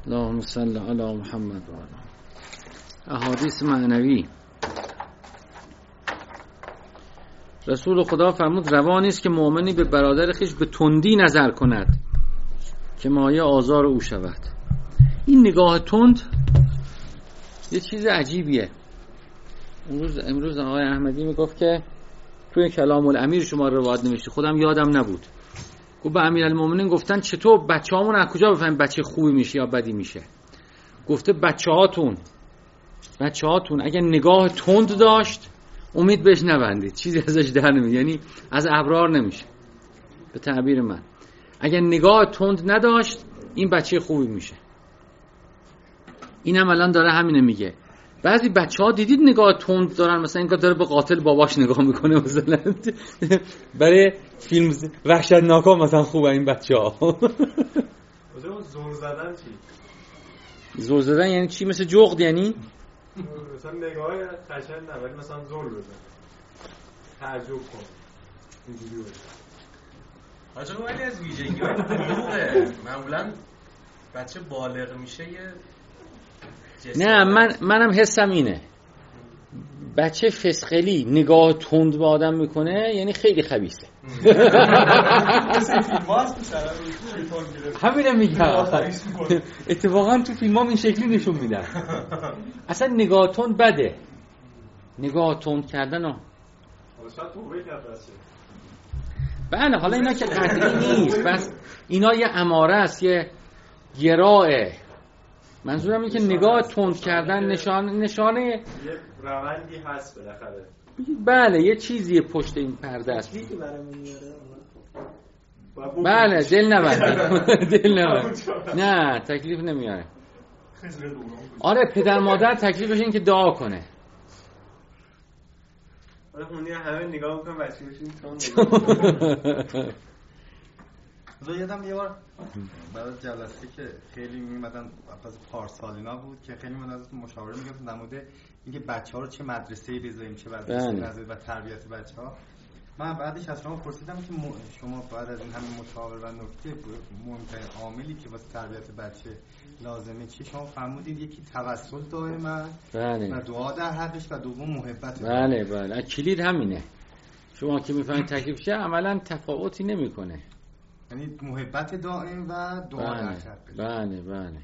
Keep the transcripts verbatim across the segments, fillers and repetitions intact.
اللهم صل علی محمد و علی احادیث معنوی. رسول خدا فرمود روانی است که مؤمنی به برادر خویش به تندی نظر کند که مایه آزار او شود. این نگاه تند یه چیز عجیبیه. امروز امروز آقای احمدی میگفت که توی کلام الامیر شما روایت نوشته، خودم یادم نبود. گفت به امیرالمومنین گفتن چطور بچه‌هامون از کجا بفهمیم بچه خوبی میشه یا بدی میشه؟ گفته بچه‌هاتون بچه‌هاتون اگه نگاه تند داشت امید بهش نبندید، چیزی ازش در نمیاد، یعنی از ابرار نمیشه. به تعبیر من اگه نگاه تند نداشت این بچه خوبی میشه. اینم الان داره همینه میگه. بعضی بچه‌ها دیدید نگاه تند دارن، مثلا اینکه داره به قاتل باباش نگاه میکنه، مثلا برای فیلم وحشتناکا مثلا خوبه این بچه‌ها. زور زدن چی؟ زور زدن یعنی چی؟ مثل جغد یعنی؟ مثلا نگاه قشنگ نه ولی مثلا زور بزن، تعجب کن، اینجوری باشه. آجا ولی از ویژگی‌های بلوغه معمولا بچه بالغ میشه یه نه من منم حسم اینه، بچه فسقلی نگاه تند به آدم میکنه یعنی خیلی خبیثه. همینه میگم. اتفاقا تو فیلم ها این شکلی نشون میدن. اصلا نگاه تند بده، نگاه تند کردن ها. بله حالا اینا که قطعی نیست، بس اینا یه اماره است، یه گراه. منظورم اینه که نگاه تند کردن نشان نشانه یه روندی هست بالاخره. بله یه چیزی پشت این پرده است. بله دل نبند. دل نبند. نه تکلیف نمیاره. آره پدر مادر تکلیفش این که دعا کنه. آره اونی همه نگاه میکنن بچه‌شون تون. من یادم یه بار برای جلسه که خیلی میمدن از پارسالینا بود که خیلی من از مشاوره میگفتم در مورد اینکه بچه‌ها رو چه مدرسه‌ای بذاریم، چه مدرسه نذاریم و تربیت بچه‌ها. من بعدش از شما پرسیدم که شما بعد از این همه مشاوره و نکته مهمترین عاملی که واسه تربیت بچه لازمه چی؟ شما فرمودید یکی توسل دائما بله. و دعا در حقش و دوم محبت. بله بله کلید همینه. شما که میفهمید تکلیفش عملاً تفاوتی نمیکنه. یعنی محبت دائم و دعا در حقش. بله بله.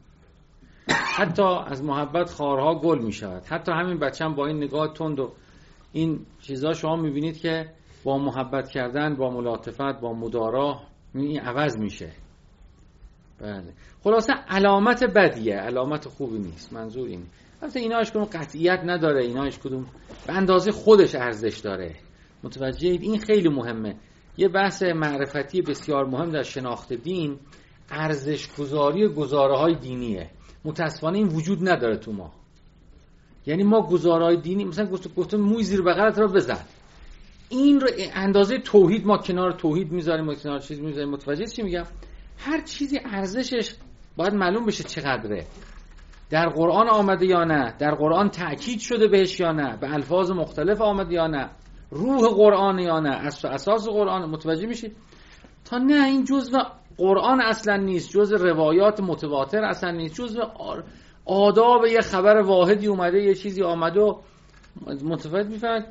حتی از محبت خارها گل می شود. حتی همین بچه هم با این نگاه تند و این چیزا شما می بینید که با محبت کردن، با ملاطفت، با مدارا این عوض میشه. بله. خلاصه علامت بدیه، علامت خوبی نیست. منظور اینه. البته ایناش کدوم قطعیت نداره، ایناش کدوم به اندازه خودش ارزش داره. متوجه اید؟ این خیلی مهمه. یه بحث معرفتی بسیار مهم در شناخت دین ارزش گذاری گزاره های دینیه. متاسفانه این وجود نداره تو ما. یعنی ما گزاره های دینی مثلا گفت گفتم موی زیر بغلت رو بزن، این رو اندازه توحید ما کنار توحید میذاریم، ما کنار چیز میذاریم. متوجه چی میگم؟ هر چیزی ارزشش باید معلوم بشه چقدره. در قرآن آمده یا نه، در قرآن تأکید شده بهش یا نه، به الفاظ مختلف آمده یا نه، روح قرآن یا نه، اساس قرآن. متوجه میشید؟ تا نه این جزء قرآن اصلا نیست، جزء روایات متواتر اصلا نیست، جزء آداب یه خبر واحدی اومده، یه چیزی آمده و متفاوت میفهمید.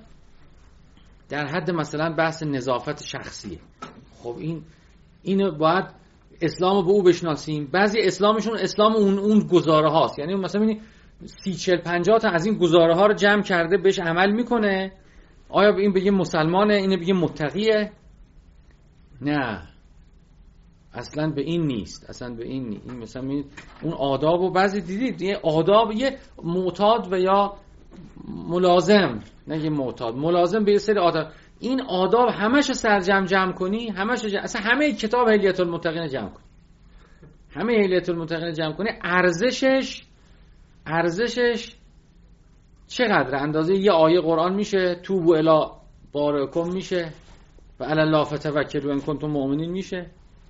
در حد مثلا بحث نظافت شخصیه. خب این اینو باید اسلامو به او بشناسیم. بعضی اسلامشون اسلام اون اون گزاره هاست، یعنی مثلا ببینید سی چهل پنجاه تا از این گزاره ها رو جمع کرده بهش عمل میکنه. آیا این بگیم مسلمانه، اینو بگیم متقیه؟ نه اصلا به این نیست، اصلا به این نیست. این مثلا اون آداب و بعضی دیدید یه آداب یه معتاد و یا ملازم، نه یه معتاد ملازم به یه سری آداب، این آداب همش سرجم جمع کنی، همش جمع... اصلا همه کتاب هلیت المتقین جمع کنی، همه هلیت المتقین جمع کنی، ارزشش ارزشش چقدر؟ اندازه یه آیه قرآن میشه، توبوا الی بارئکم میشه و علی الله فتوکلوا ان کنتم مؤمنین میشه.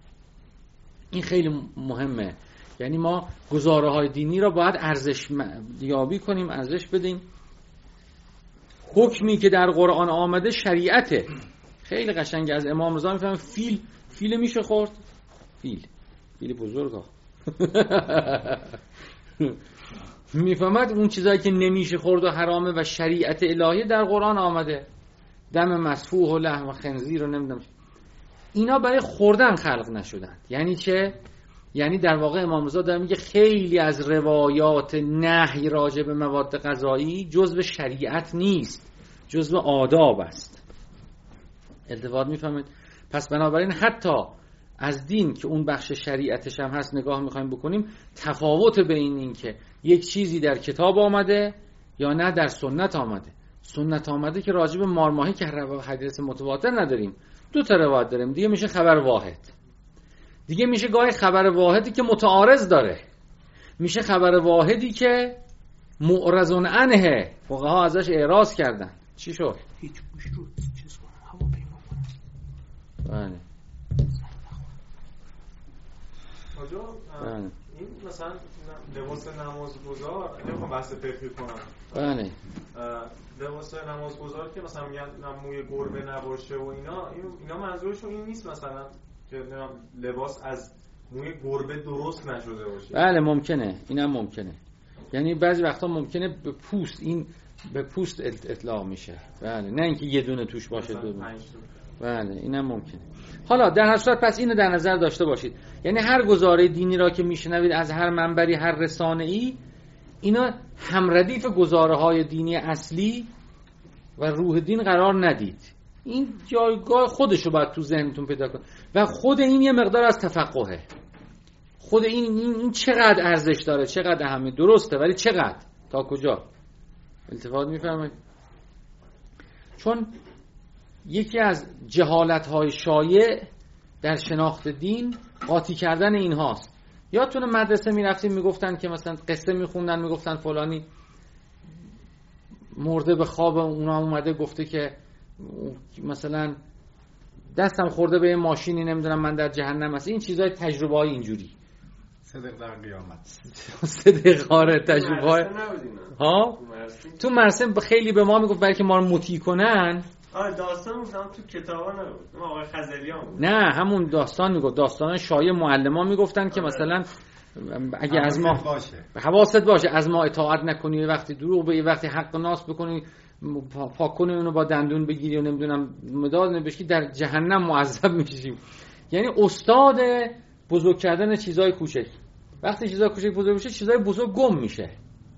این خیلی مهمه. یعنی ما گزاره های دینی را باید ارزش یابی کنیم، ارزش بدیم. حکمی که در قرآن آمده شریعته. خیلی قشنگه. از امام رضا میفهمم فیل فیل میشه خورد، فیل فیل بزرگا میفهمد اون چیزایی که نمیشه خورد و حرامه و شریعت الهی در قرآن آمده، دم مسفوح و لحم خنزیر رو نمیدونم، اینا برای خوردن خلق نشدن. یعنی چه؟ یعنی در واقع امام رضا داره میگه خیلی از روایات نهی راجع به مواد غذایی جزء شریعت نیست، جزء آداب است. التفات میفهمید؟ پس بنابراین حتی از دین که اون بخش شریعتش هم هست نگاه میخوایم بکنیم، تفاوت بین این که یک چیزی در کتاب آمده یا نه در سنت آمده. سنت آمده که راجع به مارماهی که حدیث متواتر نداریم، دو تا روایت داریم، دیگه میشه خبر واحد، دیگه میشه گاهی خبر واحدی که متعارض داره، میشه خبر واحدی که معرض عنه، فقها ازش اعراض کردن. چی شد؟ هیچ گوش رو چیز کنم هواپیما کنم. بله آجا این مثلا لباس نمازگزار، اگه بخوام بحث فقهی کنم، بله لباس نمازگزار که مثلا میگن موی گربه نباشه و اینا، اینا منظورشون این نیست مثلا که لباس از موی گربه درست نشده باشه؟ بله ممکنه، اینم ممکنه. یعنی بعضی وقتا ممکنه به پوست، این به پوست اطلاق میشه. بله، نه اینکه یه دونه توش باشه دو دونه. بله اینم ممکنه. حالا در هر صورت پس اینو در نظر داشته باشید، یعنی هر گزاره دینی را که میشنوید از هر منبری، هر رسانه‌ای، اینا همردیف گزاره‌های دینی اصلی و روح دین قرار ندید. این جایگاه خودشو باید تو ذهنتون پیدا کنید و خود این یه مقدار از تفقهه. خود این این, این چقدر ارزش داره، چقدر اهمیت، درسته ولی چقدر، تا کجا؟ التفات میفرمایید؟ چون یکی از جهالت‌های شایع در شناخت دین قاطی کردن این هاست. یادتونه مدرسه میرفتیم میگفتن که مثلا قصه میخوندن میگفتن فلانی مرده به خواب اونا اومده گفته که مثلا دستم خورده به ماشینی نمیدونم من در جهنم هست. این چیزای تجربه های اینجوری صدق در قیامت صدق آره تجربه های ها تو مرسم خیلی به ما میگفت برای که ما رو مطیع کنن. آره داستان مثلا تو کتابا نبود، آقای خزلیان بود. نه همون داستان میگفت، داستان شایع معلمان میگفتن که مثلا اگه از ما باشه حواست باشه از ما اطاعت نکنی، وقتی دروغ بگی، وقتی حق ناس بکنی، پاک کنی اونو با دندون بگیری و نمیدونم مداد نبشی، در جهنم معذب میشیم. یعنی استاد بزرگ کردن چیزای کوچک. وقتی چیزای کوچک بزرگ میشه چیزای بزرگ گم میشه.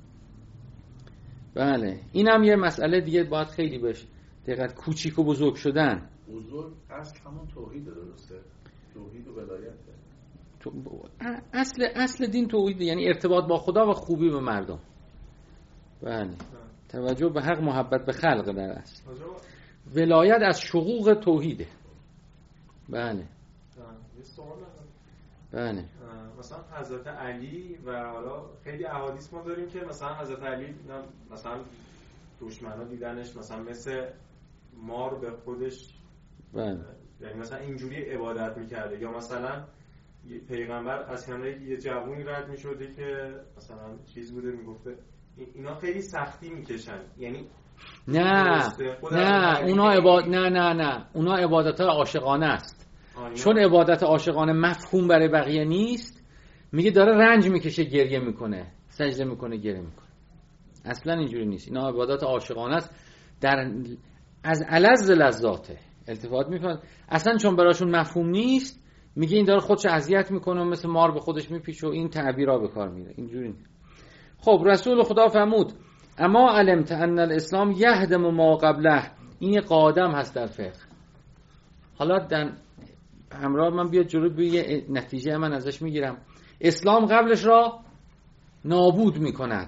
بله اینم یه مسئله دیگه باید خیلی بهش دقت، کوچیک و بزرگ شدن. بزرگ اصل همون توحید درسته، توحید و ولایت. تو... اصل اصل دین توحید، یعنی ارتباط با خدا و خوبی به مردم. بله توجه به حق، محبت به خلق در اصل. ولایت از شقوق توحیده. بله یه سوال بله مثلا حضرت علی و حالا خیلی احادیث ما داریم که مثلا حضرت علی مثلا دشمنا دیدنش مثلا مثل مار به خودش، بله یعنی مثلا اینجوری عبادت میکرده، یا مثلا پیغمبر از کنار یه جوونی رد میشده که مثلا چیز بوده میگفته اینا خیلی سختی میکشن، یعنی نه نه اونا عبادت نه نه نه اونا عبادت عاشقانه است. آینا. چون عبادت عاشقانه مفهوم برای بقیه نیست، میگه داره رنج میکشه، گریه میکنه، سجده میکنه، گریه میکنه. اصلا اینجوری نیست، اینا عبادت عاشقانه است در از الذ لذاته. التفات میکنه اصلا چون براشون مفهوم نیست، میگه این داره خودش اذیت میکنه و مثل مار به خودش میپیچه و این تعبیرا به کار میره. اینجوری نیست. خب رسول خدا فرمود اما علمت ان الاسلام یهدم ما قبله. این یه قاعده هست در فقه. حالا در همراه من بیاد جلو به نتیجه من ازش میگیرم. اسلام قبلش را نابود میکند.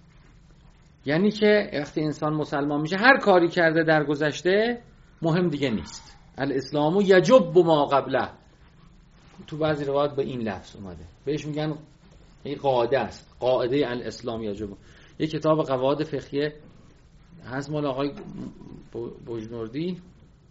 یعنی که وقتی انسان مسلمان میشه هر کاری کرده در گذشته مهم دیگه نیست. الاسلام یجب ما قبله. تو بعضی روایات به این لفظ اومده، بهش میگن این قاعده است، قاعده الاسلام یجب. یه کتاب قواعد فقهیه هست مال آقای بوجنوردی،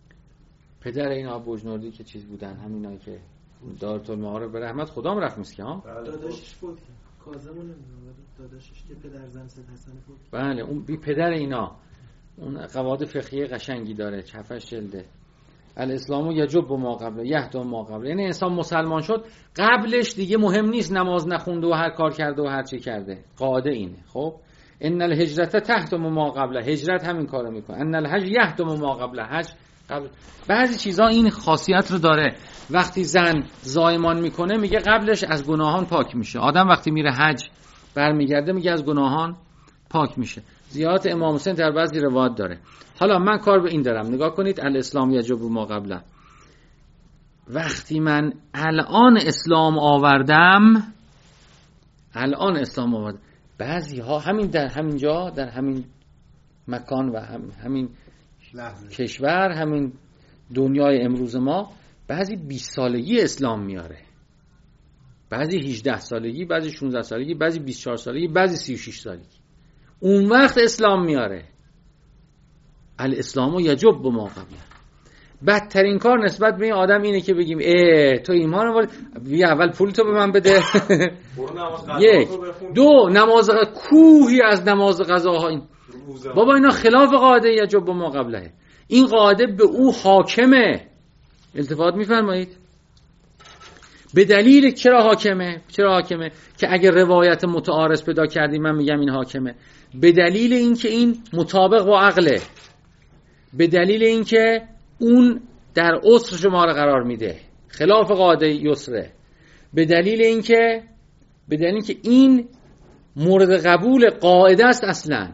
پدر اینا بوجنوردی که چیز بودن، همینایی که دارالمعارف به رحمت خدام رفت مسکی ها. داداشش بود کاظم نمیدونم، داداشش که پدر زن سید حسن بود. بله اون بی پدر اینا، اون قواعد فقهیه قشنگی داره، چفش جلده. الاسلام یجب ما قبله یهدم ما قبله. یعنی انسان مسلمان شد قبلش دیگه مهم نیست نماز نخونده و هر کار کرده و هر چی کرده. قاعده اینه. خب ان الهجرت تهدم ما قبله، هجرت همین کارو میکنه. ان الحج یهدم ما قبله، حج قبل. بعضی چیزا این خاصیت رو داره. وقتی زن زایمان میکنه میگه قبلش از گناهان پاک میشه. آدم وقتی میره حج برمیگرده میگه از گناهان پاک میشه. زیارت امام حسین در بعضی روایات داره. حالا من کار به این دارم، نگاه کنید الاسلام یجب ما قبله. وقتی من الان اسلام آوردم الان اسلام آوردم بعضی ها همین در همین جا در همین مکان و هم همین لحظه. کشور همین دنیای امروز ما بعضی بیست سالگی اسلام میاره، بعضی هجده سالگی، بعضی شانزده سالگی، بعضی بیست و چهار سالگی، بعضی سی و شش سالگی اون وقت اسلام میاره. الاسلام یجب ما قبله. بدترین کار نسبت به این آدم اینه که بگیم ای تو ایمان آوردی بیا اول پول تو به من بده. یک دو نماز کوهی از نماز قضاها این بابا اینا خلاف قاعده یجب ما قبله. این قاعده به او حاکمه. التفات میفرمایید؟ به دلیل چرا حاکمه؟ چرا حاکمه؟ که اگر روایت متعارض پیدا کردیم من میگم این حاکمه. به دلیل اینکه این مطابق با عقله، به دلیل اینکه اون در عسر شما رو قرار میده خلاف قاعده یسره، به دلیل اینکه به دلیل اینکه این مورد قبول قاعده است اصلا،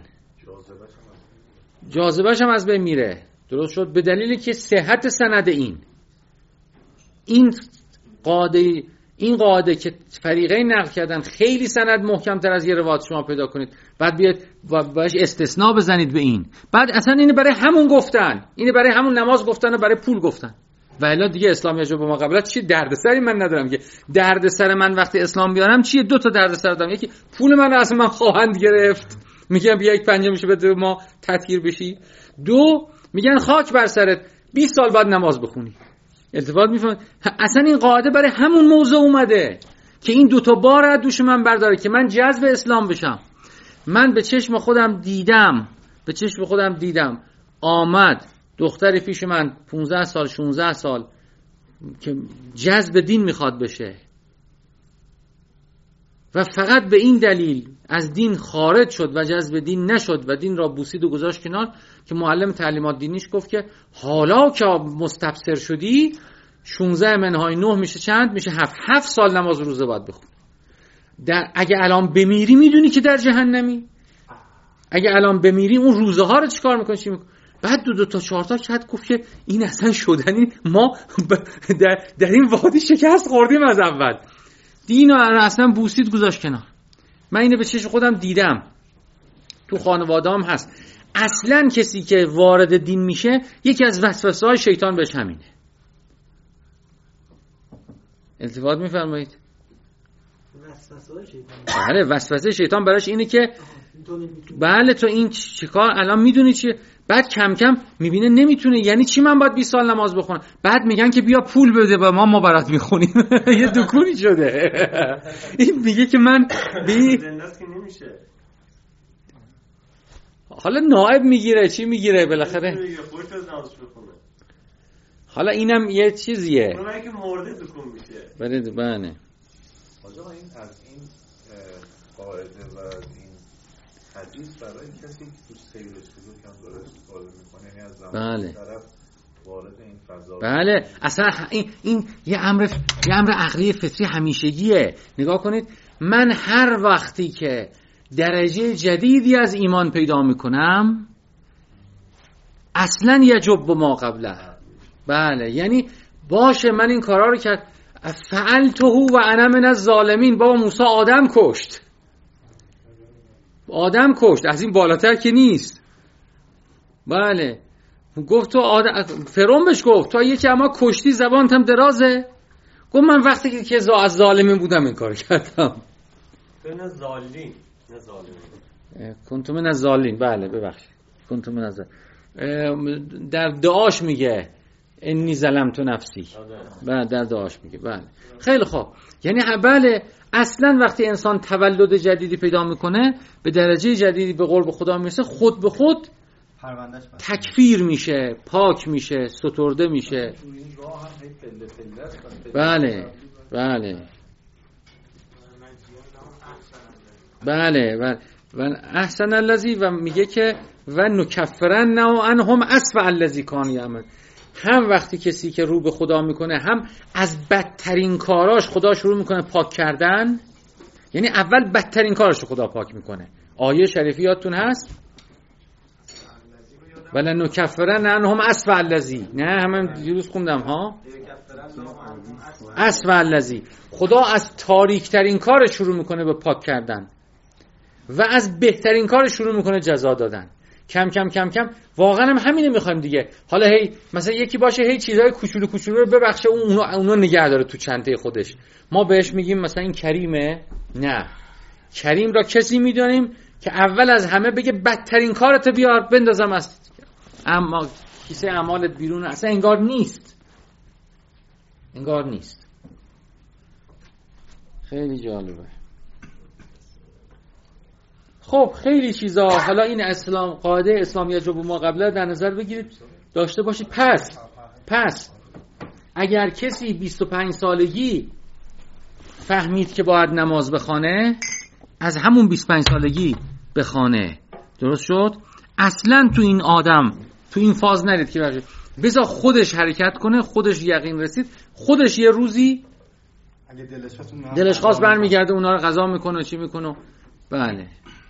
جاذبه‌ش هم از بین میره. درست شد؟ به دلیلی که صحت سند این این قاعده این قاعده که فریقین نقل کردن خیلی سند محکم تر از یه روایت شما پیدا کنید، بعد بیاد و باش استثناء بزنید به این، بعد اصلا اینه برای همون گفتن، اینه برای همون نماز گفتن و برای پول گفتن. و الا دیگه اسلام یجب ما قبله چی دردسری من ندارم که دردسر من وقتی اسلام بیارم چیه؟ دو تا دردسر دارم. یکی پول من اصلا من خواهند گرفت، میگم بیا یک پنجمش بده ما تطهیر بشی. دو میگن خاک بر سرت بیست سال بعد نماز بخونی. التفات میفهمید؟ اصلا این قاعده برای همون موضوع اومده که این دوتا بار از دوش من برداره که من جذب اسلام بشم. من به چشم خودم دیدم به چشم خودم دیدم آمد دختری پیش من پانزده سال شانزده سال که جذب دین میخواد بشه و فقط به این دلیل از دین خارج شد و جذب دین نشد و دین را بوسید و گذاشت کنار که معلم تعلیمات دینیش گفت که حالا که مستبصر شدی شانزده منهای نه میشه چند؟ میشه هفت هفت سال نماز روزه باید بخون. در اگه الان بمیری میدونی که در جهنمی؟ اگه الان بمیری اون روزه ها رو چیکار میکنی؟ چی میکنی؟ بعد دو دو تا چهار تا شاید گفت که این اصلا شدنی ما در, در این وادی شکست خوردیم از اول. دین رو اصلا بوسید گذاشت کنار. من اینو به چشم خودم دیدم، تو خانواده‌ام هست. اصلا کسی که وارد دین میشه یکی از وسوسه‌های شیطان بهش همینه. التفات میفرمایید؟ وسوسه شیطان. بله وسوسه شیطان براش اینه که بله تو این چیکار الان میدونی چیه؟ بعد کم کم میبینه نمیتونه، یعنی چی من باید بیست سال نماز بخونم؟ بعد میگن که بیا پول بده به ما ما برات میخونیم. یه دکونی شده. این میگه که من بی نمیشه. حالا نائب میگیره چی میگیره بالاخره؟ حالا اینم یه چیزیه. اونایی که مرده دکون میشه. بله بله. آقا این از این قاعده و این حدیث برای کسی که تو سیر سلوک هم داره استفاده میکنه، یعنی از زمان بله. طرف وارد این فضا بله اصلا این این یه امر یه امر عقلی فطری همیشگیه. نگاه کنید من هر وقتی که درجه جدیدی از ایمان پیدا میکنم اصلا یجب ما قبله. بله یعنی باشه من این کارا رو کرد فعلته و انا من الظالمین. بابا موسی آدم کشت آدم کشت از این بالاتر که نیست. بله گفت تو آدم فرعون بهش گفت تو یکی اما کشتی زبانت هم درازه. گفت من وقتی که از ظالمین بودم این کار کردم. نه ظالمین نه ظالمین کنتم من الظالمین. بله ببخشید کنتم من الظالمین. در دعاش میگه انی ظلمت نفسی. بله در دعاش میگه. بله خیلی خوب. یعنی بله اصلا وقتی انسان تولد جدیدی پیدا میکنه به درجه جدیدی به قرب خدا میرسه خود به خود پروندهش تکفیر میشه، پاک میشه، سترده میشه. بله بله بله و و احسن الذی و میگه که و نکفرن عنهم اسوء الذی کان یعمل. هم وقتی کسی که رو به خدا میکنه هم از بدترین کاراش خدا شروع میکنه پاک کردن، یعنی اول بدترین کارش خدا پاک میکنه. آیه شریفی یادتون هست؟ ولا نکفرن عنهم اسوء الذی، نه همین دیروز خوندم ها، اسوء الذی. خدا از تاریک ترین کارش شروع میکنه به پاک کردن و از بهترین کارش شروع میکنه جزا دادن. کم کم کم کم واقعا هم همینه میخوایم دیگه. حالا هی مثلا یکی باشه هی چیزای کوچولو کوچولو رو ببخشه، اون اونو نگه داره تو چنته خودش. ما بهش میگیم مثلا این کریمه. نه، کریم را کسی میدونیم که اول از همه بگه بدترین کارت بیار بندازم از اما کیسه اعمالت بیرون. اصلا انگار نیست، انگار نیست. خیلی جالبه. خب خیلی چیزا. حالا این اسلام قاعده اسلامی یجب ما قبله در نظر بگیرید داشته باشید. پس پس اگر کسی بیست و پنج سالگی فهمید که باید نماز بخونه، از همون بیست و پنج سالگی بخونه. درست شد؟ اصلا تو این آدم تو این فاز نرید که بذار خودش حرکت کنه، خودش یقین رسید، خودش یه روزی اگه دلش خواست دلش خواست برمیگرده اونا رو قضا میکنه چی میکنه. بله،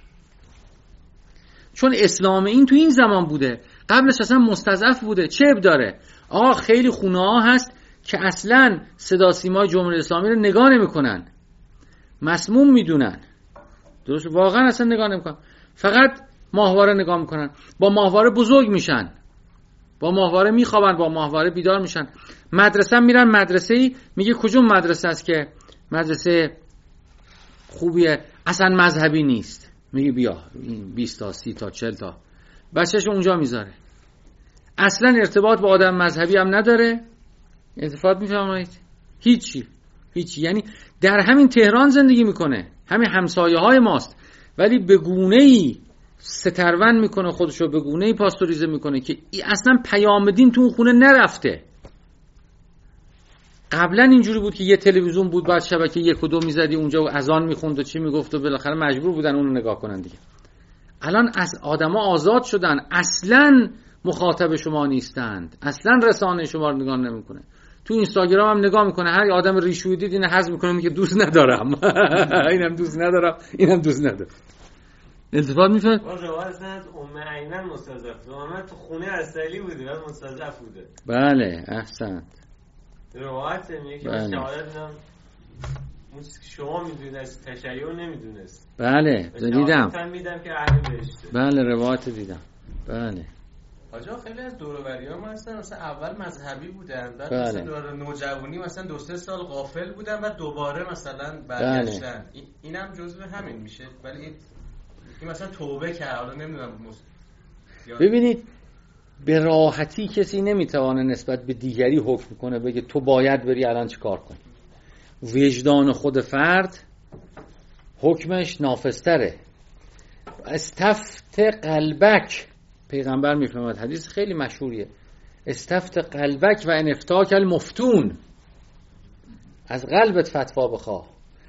چون اسلام این تو این زمان بوده، قبلش اصلا مستضعف بوده. چه اب داره؟ آقا خیلی خونه ها هست که اصلا صدا سیمای جمهوری اسلامی رو نگاه نمیکنن، مسموم میدونن. درست، واقعا اصلا نگاه نمیکنن، فقط ماهواره نگاه میکنن. با ماهواره بزرگ میشن، با ماهواره میخوابن، با ماهواره بیدار میشن. مدرسه میرن، مدرسه‌ای میگه کجون مدرسه است که مدرسه خوبیه، اصلا مذهبی نیست، میگه بیا این بیست تا سی تا چهل تا بچه‌ش اونجا میذاره. اصلا ارتباط با آدم مذهبی هم نداره. ارتباط میفهمید؟ هیچی هیچی. یعنی در همین تهران زندگی میکنه، همین همسایه های ماست، ولی به گونه‌ای سترون میکنه خودشو، به گونه‌ای پاستوریزه میکنه که اصلا پیام دین تو اون خونه نرفته. قبلا اینجوری بود که یه تلویزیون بود، بعد شبکه یک و دو میزدی اونجا و اذان میخوند و چی میگفت و بالاخره مجبور بودن اونو نگاه کنن دیگه. الان از آدما آزاد شدن، اصلا مخاطب شما نیستند، اصلا رسانه شما رو نگاه نمیکنه. تو اینستاگرام هم نگاه میکنه، هر آدم ریشویی دید اینو حذف میکنه، میگه دوست ندارم اینم دوست ندارم اینم دوست ندارم. التفات میفهمید؟ روایت اصلا ام ایمن مستضعف، ام تو خونه اصلی بوده و مستضعف بوده. بله احسنت. روایت میگه که شهادت دیدم شما میدونید از تشیع نمیدونست. بله دیدم. من میدم که اهل بهشته. بله روایت دیدم. بله. آجا خیلی از دوروبریام هستن مثلا اول مذهبی بودن، بعد بله. مثلا دور نوجوانی مثلا دو سه سال غافل بودن و دوباره مثلا برگشتن. بله. این اینم جزء همین میشه. ولی این این مثلا توبه کرد، حالا نمیدونم مس... ببینید به راحتی کسی نمیتونه نسبت به دیگری حکم کنه، بگه تو باید بری الان چی کار کنی. وجدان خود فرد حکمش نافذتره. استفت قلبک، پیغمبر میفرماد، حدیث خیلی مشهوریه، استفت قلبک و ان افتاک المفتون، از قلبت فتوا بخواه.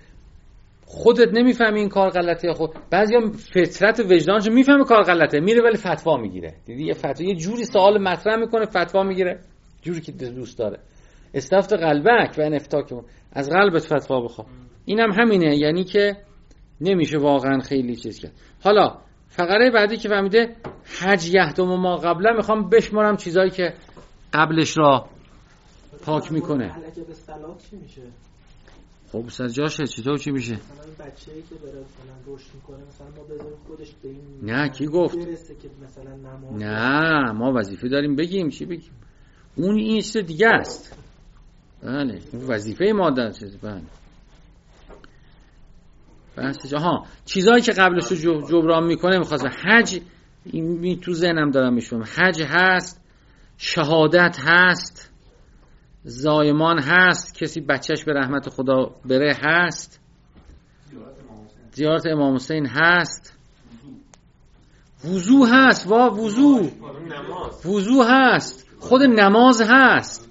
خودت نمیفهمی این کار غلطه، خود بعضیا فطرت وجدانش میفهمه کار غلطه، میره ولی فتوا میگیره. دیدی یه فتوا یه جوری سوال مطرح میکنه، فتوا میگیره جوری که دوست داره. استفت قلبک و ان افتاک، از قلبت فتوا بخواه. اینم هم همینه، یعنی که نمیشه واقعا خیلی چیز کرد. حالا فقره بعدی که فهمیده حج یهدم ما قبله، میخوام بشمارم چیزایی که قبلش را پاک میکنه. علاقه به صلات چی میشه؟ خب سر جاشه. چطور چی میشه؟ مثلا بچه‌ای که داره مثلا رشد میکنه، مثلا ما بذاریم خودش به این نه کی گفت؟ برسه که مثلا نماز، نه ما وظیفه داریم بگیم. چی بگیم؟ اون این چیز دیگه است. بله اون وظیفه ما در چیز. بله بحث ها چیزایی که قبلش رو جبران میکنه. میخواستم حج، این تو ذهنم دارم میشم، حج هست، شهادت هست، زایمان هست، کسی بچهش به رحمت خدا بره هست، زیارت امام حسین هست، وضو هست، وا وضو وضو هست، خود نماز هست.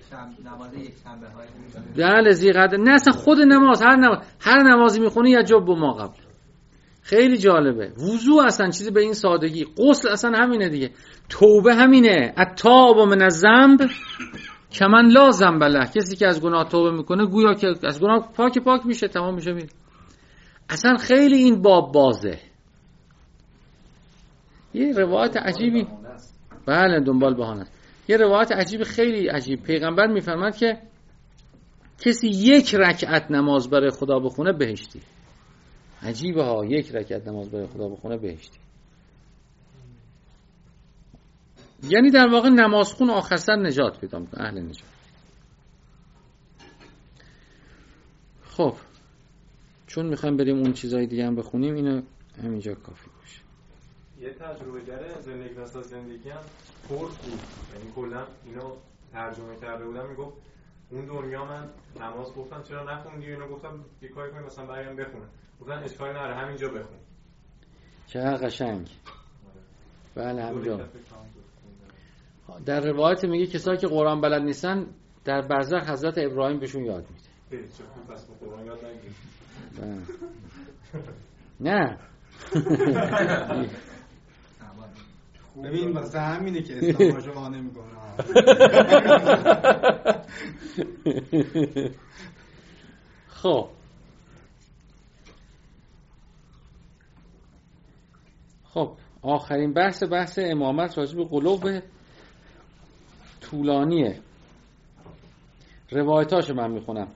بله زیقدر نه اصلا خود نماز، هر نماز هر نمازی میخونی یا جب ما قبل. خیلی جالبه. وضو اصلا چیزی به این سادگی. غسل اصلا همینه دیگه. توبه همینه. التوب من الذنب کمن لا ذنب له. کسی که از گناه توبه میکنه گویا که از گناه پاک پاک میشه، تمام میشه میره. اصلا خیلی این باب بازه. یه روایت عجیبی، بله دنبال بهانه، یه روایت عجیبی خیلی عجیب. پیغمبر میفرماد که کسی یک رکعت نماز برای خدا بخونه بهشتی. عجیبه ها، یک رکعت نماز برای خدا بخونه بهشتی. یعنی در واقع نمازخون آخر سر نجات پیدا میکنه، اهل نجات. خب چون میخوایم بریم اون چیزای دیگه هم بخونیم، اینو همینجا کافی باشه. یه تجربه‌گر زندگی نسا زندگی هم پرس بود، یعنی کلا اینو ترجمه کرده بودم، میگفت اون دنیا من نماز گفتم چرا نخوندی، اینو گفتم یه کاری کنیم مثلا برام بخونه، گفتن اشکالی نداره همینجا بخون. چقدر قشنگ. بله همینجا. در روایت میگه کسایی که قرآن بلد نیستن در برزخ حضرت ابراهیم بهشون یاد میده. چه خوب پس قرآن یاد نگیرید. نه ببین واسه همینه که اسلام باشه قانع میکنه. خب خب آخرین بحث بحث امامت راجع به قلوب طولانیه. روایتاشو من میخونم.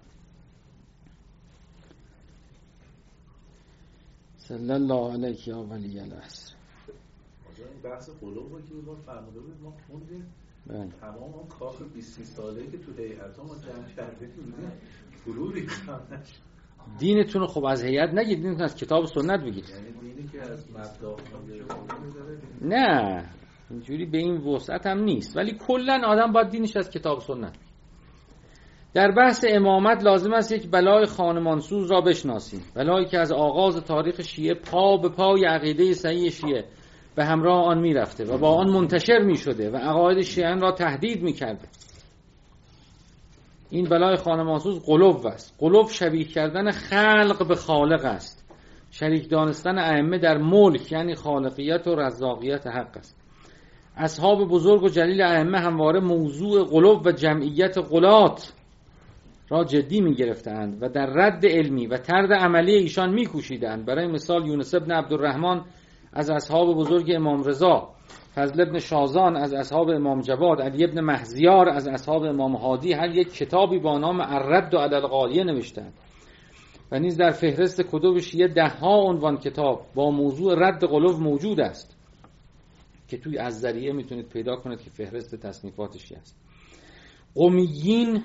صلی الله علیک یا ولی العصر. این بحث قلوب رو که ما فرموده بود ما خوندیم، تمام اون کاخ بیست ساله‌ای که تو هیئت ما جمع کردیم فرو ریختن. دینتون رو خب از هیئت نگید، دینتون از کتاب و سنت بگید. یعنی دینی که از مبدا نه اینجوری به این وسعت هم نیست، ولی کلا آدم باید دینش از کتاب و سنت. در بحث امامت لازم است یک بلای خانمانسوز را بشناسیم، بلایی که از آغاز تاریخ شیعه پا به پای عقیده صحیح شیعه به همراه آن می رفته و با آن منتشر می شده و عقاید شیعیان را تهدید می کرده. این بلای خانمانسوز قلوب است. قلوب شبیه کردن خلق به خالق است. شریک دانستن ائمه در ملک یعنی خالقیت و رزاقیت حق است. اصحاب بزرگ و جلیل ائمه همواره موضوع قلوب و جمعیت قلات را جدی می گرفتند و در رد علمی و طرد عملی ایشان می کوشیدند. برای مثال یونس ابن عبدالرحمن از اصحاب بزرگ امام رضا، فضل ابن شازان از اصحاب امام جواد، علی ابن مهزیار از اصحاب امام هادی هر یک کتابی با نام الرد و علی الغالیه نوشتند و نیز در فهرست کتب شیعه ده ها عنوان کتاب با موضوع رد قلوب موجود است که توی از ذریعه میتونید پیدا کنید که فهرست تصنیفات شیعه است. قمیین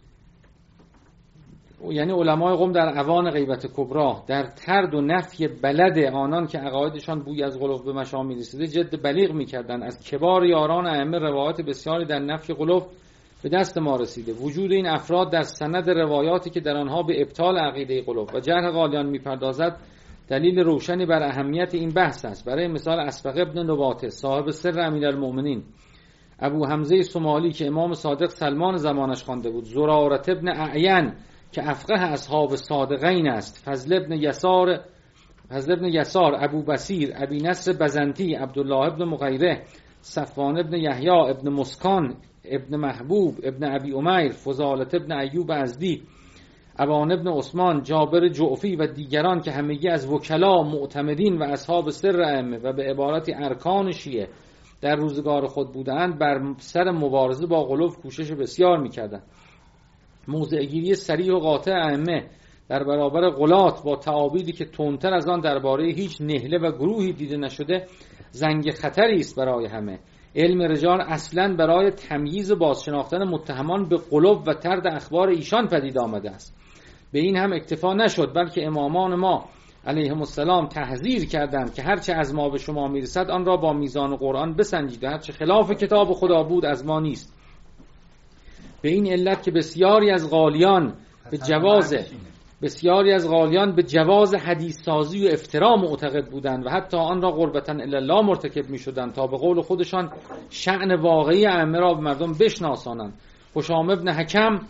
یعنی علمای قم در اوان غیبت کبری در طرد و نفی بلد آنان که عقایدشان بوی از قلوب به مشام می‌رسیده جد بلیغ می‌کردند. از کبار یاران ائمه روایات بسیاری در نفی قلوب به دست ما رسیده. وجود این افراد در سند روایاتی که در آنها به ابطال عقیده قلوب و جرح قالیان می‌پردازد دلیل روشنی بر اهمیت این بحث است. برای مثال اسبق ابن نباته صاحب سر امیرالمؤمنین، ابو حمزه سمالی که امام صادق سلمان زمانش خوانده بود، زرارت ابن اعین که افقه اصحاب صادقین است، فضل ابن یسار فضل ابن یسار، ابو بصیر، ابی نصر بزنتی، عبدالله ابن مغیره، صفوان ابن یحیی، ابن مسکان، ابن محبوب، ابن ابی امیر، فضالت ابن ایوب ازدی، ابان ابن عثمان، جابر جعفی و دیگران که همگی از وکلا، معتمدین و اصحاب سر ائمه و به عبارتی ارکان شیعه در روزگار خود بودند، بر سر مبارزه با قلوب کوشش بسیار می‌کردند. موضع‌گیری صریح و قاطع ائمه در برابر غلات با تعابیری که تندتر از آن درباره هیچ نهله و گروهی دیده نشده زنگ خطری است برای همه. علم رجال اصلاً برای تمییز و بازشناختن متهمان به قلوب و طرد اخبار ایشان پدید آمده است. به این هم اکتفا نشد، بلکه امامان ما علیهم السلام تحذیر کردند که هرچه از ما به شما میرسد آن را با میزان قرآن بسنجید و هرچه خلاف کتاب خدا بود از ما نیست. به این علت که بسیاری از قالیان به جواز بسیاری از غالیان به جواز حدیث سازی و افترا معتقد بودند و حتی آن را قربتاً الی الله مرتکب می‌شدند تا به قول خودشان شأن واقعی ائمه را به مردم بشناسانند. هشام ابن حکم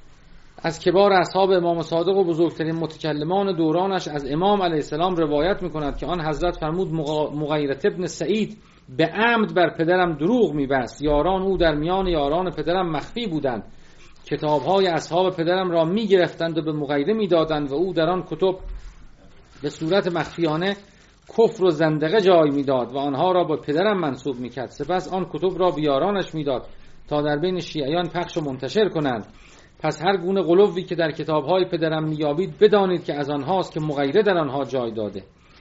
از کبار اصحاب امام صادق و بزرگترین متکلمان دورانش از امام علیه السلام روایت می‌کند که آن حضرت فرمود مغیرة ابن سعید به عمد بر پدرم دروغ می‌بست. یاران او در میان یاران پدرم مخفی بودند. کتاب‌های اصحاب پدرم را می‌گرفتند و به مغیره می‌دادند و او در آن کتب به صورت مخفیانه کفر و زندقه جای می‌داد و آنها را به پدرم منسوب می‌کرد. سپس آن کتب را به یارانش می‌داد تا در بین شیعیان پخش و منتشر کنند. پس هر گونه غلوی که در کتاب‌های پدرم می‌یابید بدانید که از آنهاست که مغیره در آنها جای داده.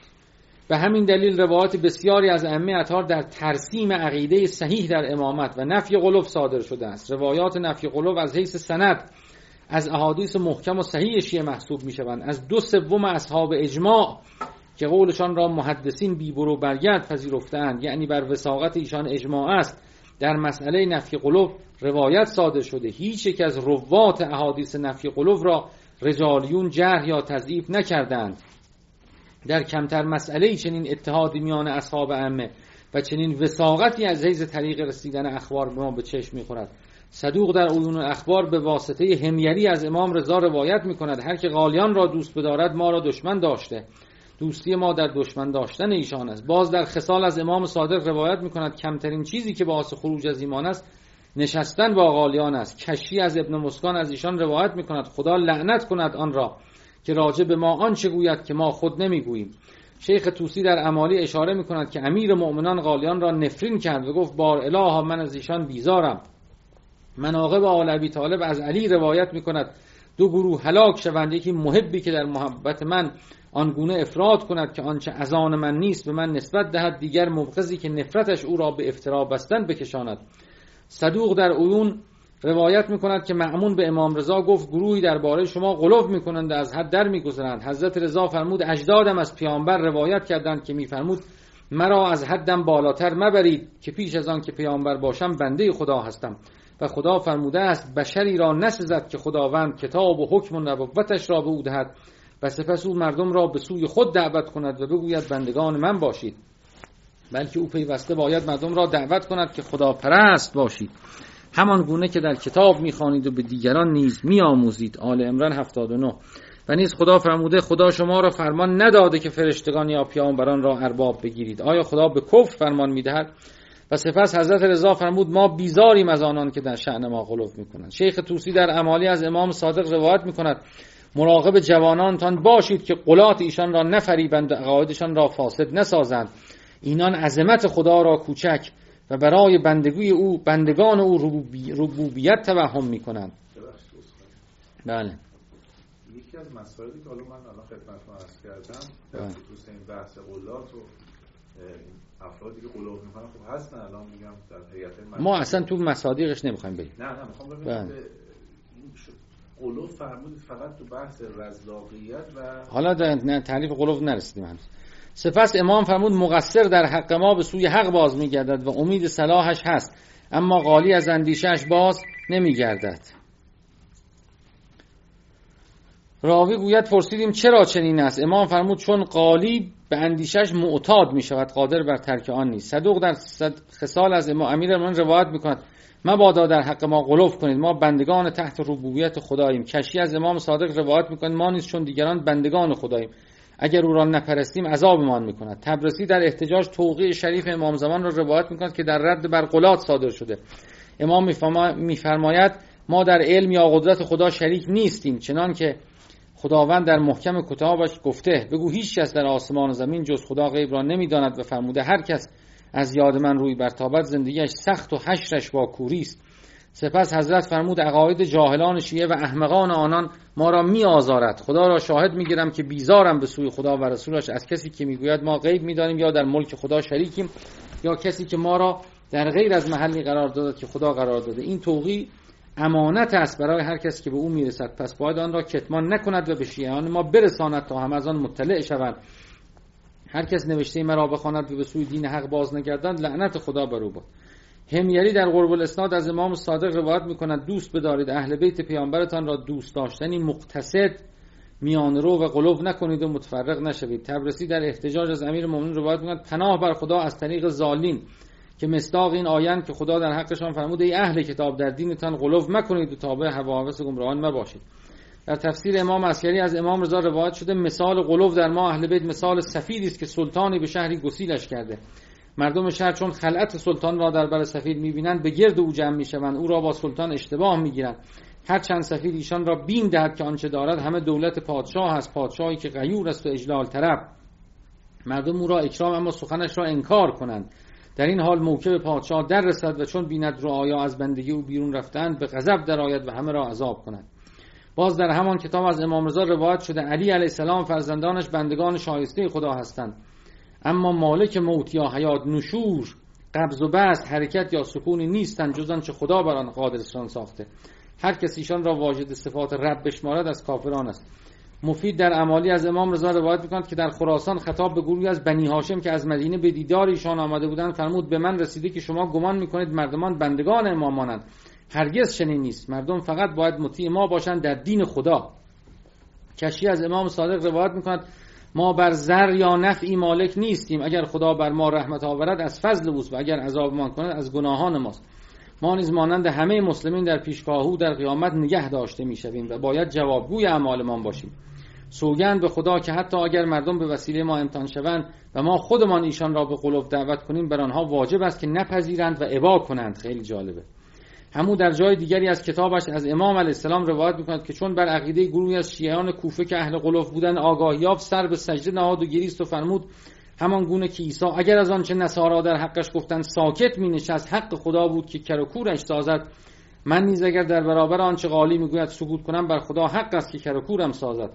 به همین دلیل روایات بسیاری از ائمه اطهار در ترسیم عقیده صحیح در امامت و نفی غلو صادر شده است. روایات نفی غلو از حیث سند از احادیث محکم و صحیح شیعه محسوب می‌شوند. از دو سوم اصحاب اجماع که قولشان را محدثین بی برو برگرد پذیرفتند، یعنی بر وثاقت ایشان اجماع است، در مسئله نفی غلو روایت صادر شده. هیچ یک از روات احادیث نفی غلو را رجالیون جرح یا تضعیف نکردند. در کمتر مسئله چنین اتحادی میان اصحاب ائمه و چنین وثاقتی از حیث طریق رسیدن اخبار به ما به چشم می‌خورد. صدوق در عیون الاخبار به واسطه حمیری از امام رضا روایت می‌کند هر که غالیان را دوست بدارد ما را دشمن داشته، دوستی ما در دشمن داشتن ایشان است. باز در خصال از امام صادق روایت می‌کند کمترین چیزی که باعث خروج از ایمان است نشستن با غالیان است. کشی از ابن مسکان از ایشان روایت می‌کند خدا لعنت کند آن را که راجع به ما آنچه گوید که ما خود نمیگوییم. شیخ طوسی در امالی اشاره می‌کند که امیر مؤمنان غالیان را نفرین کرد و گفت بار الها من از ایشان بیزارم. مناقب آل ابی طالب از علی روایت می‌کند دو گروه هلاک شوند، یکی محبی که در محبت من آنگونه افراد کند که آنچه از آن من نیست به من نسبت دهد، دیگر مبغضی که نفرتش او را به افترا بستن بکشاند. صدوق در عیون روایت می‌کند که مأمون به امام رضا گفت گروهی درباره شما غلو می‌کنند و از حد در می‌گذرند. حضرت رضا فرمود اجدادم از پیامبر روایت کردند که می‌فرمود مرا از حدم بالاتر مبرید که پیش از آن که پیامبر باشم بنده خدا هستم و خدا فرموده است بشری را نسزد که خداوند کتاب و حکم و نبوتش را به او دهد و سپس او مردم را به سوی خود دعوت کند و بگوید بندگان من باشید، بلکه او پیوسته باید مردم را دعوت کند که خدا پرست باشید، همان گونه که در کتاب می‌خوانید و به دیگران نیز می‌آموزید. آل عمران هفتاد و نه. و نیز خدا فرموده خدا شما را فرمان نداده که فرشتگان یا پیامبران را ارباب بگیرید. آیا خدا به کفر فرمان می‌دهد؟ و سپس حضرت رضا فرمود ما بیزاریم از آنان که در شأن ما غلو می‌کنند. شیخ طوسی در امالی از امام صادق روایت می‌کند مراقب جوانانتان باشید که قلات ایشان را نفریبند و عقایدشان را فاسد نسازند. اینان عظمت خدا را کوچک و برای بندگی او بندگان او ربوبی، ربوبیت توهم می‌کنند. بله. یکی از مسائلی که حالا من الان خدمتتون عرض کردم در خصوص این بحث قلات و افرادی که غلو می‌کنن خب هستن الان میگم در هیئت ما اصلا تو مصادیقش نمی‌خوایم بریم. نه نه می‌خوام ببینم غلو فرمودید فقط تو بحث رزلاقیت و حالا در تعریف غلو نرسیدیم هنوز. سپس امام فرمود مقصر در حق ما به سوی حق باز می‌گردد و امید صلاحش هست، اما غالی از اندیشه‌اش باز نمی‌گردد. راوی گوید پرسیدیم چرا چنین است؟ امام فرمود چون غالی به اندیشه‌اش معتاد می‌شود قادر بر ترک آن نیست. صدوق در خصال از امام امیرالمومنین روایت می‌کند مبادا در حق ما غلو کنید، ما بندگان تحت ربوبیت خداییم. کشی از امام صادق روایت می‌کند ما نیز چون دیگران بندگان خداییم، اگر او را نپرستیم عذابمان می‌کند. طبرسی در احتجاج توقیع شریف امام زمان را روایت می‌کند که در رد بر غلات صادر شده. امام می‌فرماید ما در علم یا قدرت خدا شریک نیستیم، چنان که خداوند در محکم کتابش گفته بگو هیچ کس در آسمان و زمین جز خدا غیب را نمی‌داند و فرموده هر کس از یاد من روی برتابد زندگیش سخت و حشرش با کوری است. سپس حضرت فرمود عقاید جاهلان شیعه و احمقان آنان ما را می آزارد. خدا را شاهد میگیرم که بیزارم به سوی خدا و رسولش از کسی که میگوید ما غیب میدانیم یا در ملک خدا شریکیم، یا کسی که ما را در غیر از محلی قرار داده که خدا قرار داده. این توقیع امانت است برای هر کسی که به او میرسد، پس باید آن را کتمان نکند و به شیعیان ما برساند تا هم از آن مطلع شوند. هر کس نوشته مرا بخواند و به سوی دین حق باز نگردد لعنت خدا بر او باد. حمیری در قرب الاسناد از امام صادق روایت می‌کند دوست بدارید اهل بیت پیامبرتان را دوست داشتنی مقتصد میان رو و قلوب نکنید و متفرق نشوید. طبرسی در احتجاج از امیرالمومنین روایت می‌کند پناه بر خدا از طریق ضالین که مصداق این آیند که خدا در حقشان فرموده ای اهل کتاب در دینتان غلو مکنید و تابع هوا و هوس گمراهان مباشید. در تفسیر امام عسکری از امام رضا روایت شده مثال غلو در ما اهل بیت مثال سفیری است که سلطانی به شهری گسیلش کرده. مردم شهر چون خلعت سلطان را در بر سفیر می‌بینند به گرد او جمع می‌شوند، او را با سلطان اشتباه می‌گیرند. هر چند سفیر ایشان را بیم دهد که آنچه دارد همه دولت پادشاه است، پادشاهی که غیور است و اجلال طلب. مردم او را اکرام اما سخنش را انکار کنند. در این حال موکب پادشاه در رسد و چون بیند رعایا از بندگی او بیرون رفتند به غضب درآید و همه را عذاب کند. باز در همان کتاب از امام رضا روایت شده علی علیه السلام فرزندانش بندگان شایسته خدا هستند، اما مالک موت یا حیات، نشور، قبض و بسط، حرکت یا سکونی نیستند جز آنچه خدا بر آن قادرشان ساخته. هر کسی ایشان را واجد صفات رب بشمارد از کافران است. مفید در امالی از امام رضا روایت می‌کند که در خراسان خطاب به گروهی از بنی هاشم که از مدینه به دیدار ایشان آمده بودند فرمود به من رسیده که شما گمان می‌کنید مردمان بندگان امامانند. هرگز چنین نیست. مردم فقط باید مطیع ما باشند در دین خدا. کشی از امام صادق روایت می‌کند ما بر زر یا نفعی مالک نیستیم، اگر خدا بر ما رحمت آورد از فضل اوست و اگر عذابمان کند از گناهان ماست. ما نیز مانند همه مسلمین در پیشگاهو در قیامت نگه داشته میشویم و باید جوابگوی اعمالمان باشیم. سوگند به خدا که حتی اگر مردم به وسیله ما امتحان شوند و ما خودمان ایشان را به قلوب دعوت کنیم بر آنها واجب است که نپذیرند و ابا کنند. خیلی جالبه. همون در جای دیگری از کتابش از امام علیه السلام روایت می‌کند که چون بر عقیده گروهی از شیعیان کوفه که اهل قلوب بودند آگاهی یافت سر به سجده نهاد و گریست و فرمود همان گونه که عیسی اگر از آنچه نصارا در حقش گفتند ساکت می‌نشست حق خدا بود که کر و کورش سازد، من نیز اگر در برابر آنچه قالی میگوید سکوت کنم بر خدا حق است که کر و کورم سازد.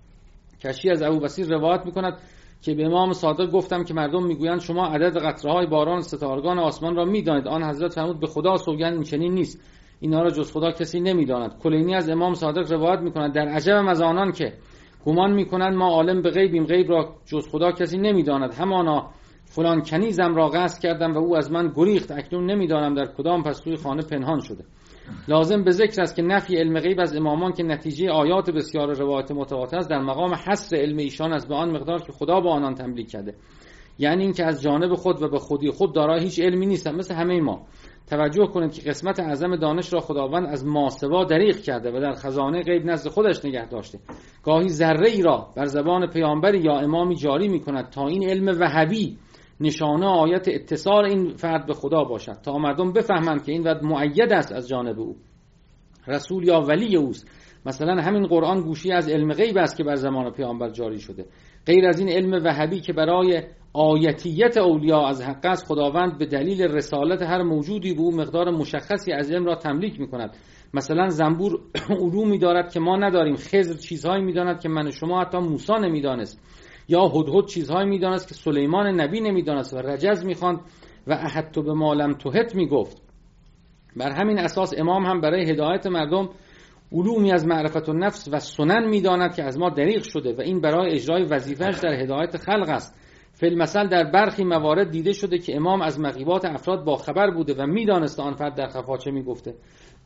کشی از ابوبصیر روایت می‌کند که به امام صادق گفتم که مردم میگویند شما عدد قطره‌های باران ستارگان آسمان را میدانید. آن حضرت فرمود به خدا سوگند این چنین نیست، اینها را جز خدا کسی نمیداند. کلینی از امام صادق روایت می‌کند در عجبم از آنان که گمان می‌کنند ما عالم به غیبیم، غیب را جز خدا کسی نمیداند. همانا فلان کنیزم را قصد کردم و او از من گریخت، اکنون نمیدانم در کدام پستوی خانه پنهان شده. لازم به ذکر است که نفی علم غیب از امامان که نتیجه آیات بسیار روایت متواتر است در مقام حصر علم ایشان است به آن مقدار که خدا با آنان تملیک کرده، یعنی این که از جانب خود و به خودی خود دارای هیچ علمی نیستند مثل همه ما. توجه کنید که قسمت اعظم دانش را خداوند از ماسوا دریغ کرده و در خزانه غیب نزد خودش نگه داشته. گاهی ذره ای را بر زبان پیامبری یا امامی جاری می کند تا این علم وهبی نشانه آیت اتصال این فرد به خدا باشد، تا مردم بفهمند که این وعد مؤید است از جانب او، رسول یا ولی اوست. مثلا همین قرآن گوشی از علم غیب است که بر زمان پیامبر جاری شده. غیر از این علم وهبی که برای آیتیت اولیاء از حق است، خداوند به دلیل رسالت هر موجودی به او مقدار مشخصی از علم را تملیک می کند. مثلا زنبور علومی دارد که ما نداریم، خضر چیزهایی می داند که من شما حتی موسی نمی دانست، یا هدهد چیزهایی می دانست که سلیمان نبی نمی دانست و رجز می خواند و احط به ما لم تحط می گفت. بر همین اساس امام هم برای هدایت مردم علومی از معرفت النفس و سنن می داند که از ما دریغ شده و این برای اجرای وظیفه‌اش در هدایت خلق است. فی‌المثل در برخی موارد دیده شده که امام از مغیبات افراد با خبر بوده و می دانست آن فرد در خفا چه می گفته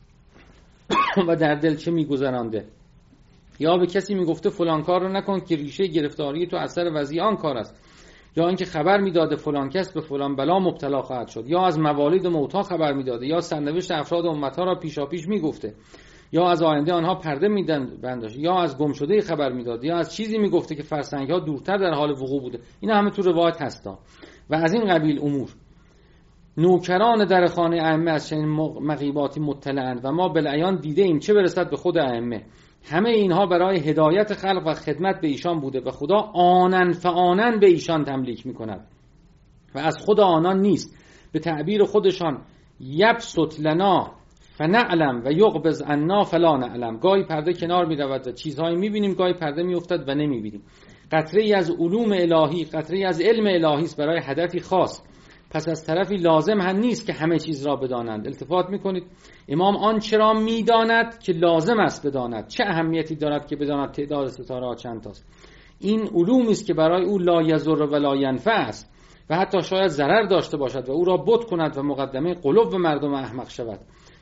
و در دل چه می گذرانده، یا به کسی می گفته فلان کار رو نکن که ریشه گرفتاری تو اثر وضعی آن کار است، یا اینکه خبر میداده فلان کس به فلان بلا مبتلا خواهد شد، یا از موالید و موتها خبر میداده، یا سرنوشت افراد و امتها را پیشاپیش میگفته، یا از آینده آنها پرده می‌بنداشت، یا از گم شده خبر میداده، یا از چیزی میگفته که فرسنگ‌ها دورتر در حال وقوع بوده. اینا همه تو روایت هستا و از این قبیل امور. نوکران در خانه ائمه از چنین مغیباتی مطلعند و ما بالعیان دیده ایم، چه برسد به خود ائمه. همه اینها برای هدایت خلق و خدمت به ایشان بوده و خدا آنن فآنن به ایشان تملیک میکند و از خود آنان نیست. به تعبیر خودشان یبسط لنا فنعلم و یقبض عنا فلا نعلم. گاهی پرده کنار میرود و چیزهایی میبینیم، گاهی پرده میافتد و نمیبینیم. قطره ای از علوم الهی، قطره ای از علم الهی است برای هدفی خاص. پس از طرفی لازم هم نیست که همه چیز را بدانند. التفات میکنید امام آن چرا میداند که لازم است بداند. چه اهمیتی دارد که بداند تعداد ستاره ها چند تاست؟ این علومی است که برای او لا یضر و لا ینفع است و حتی شاید ضرر داشته باشد و او را بت کند و مقدمه قلوب و مردم احمق شود.